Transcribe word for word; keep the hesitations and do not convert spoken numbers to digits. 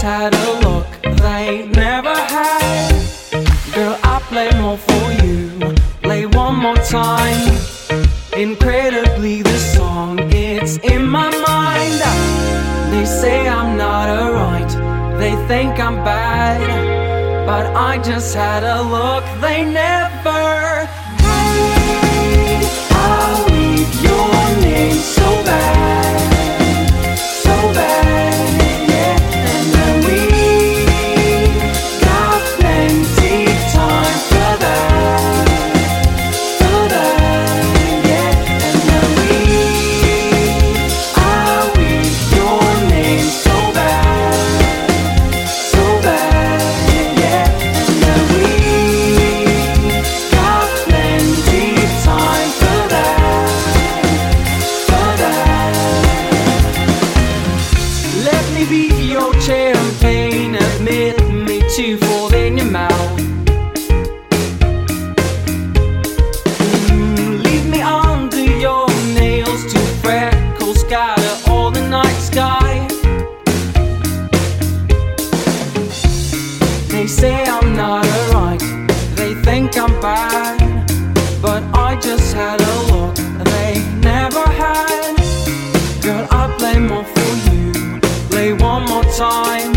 had a look they never had. Girl, I play more for you. Play one more time. Incredibly, this song, it's in my mind. They say I'm not alright, they think I'm bad, but I just had a look they never had. I'll leave your name so bad, so bad, yeah. And then we got plenty time for that, for that, yeah. And then we, I'll leave your name so bad, so bad, yeah. And then we got plenty time for that, for that. Let me be your champagne, admit me to fall in your mouth. Mm, leave me under your nails, to freckles scatter all the night sky. They say I'm not alright, they think I'm bad, but I just had a look they never had. Girl, I play more for you. Play one more time.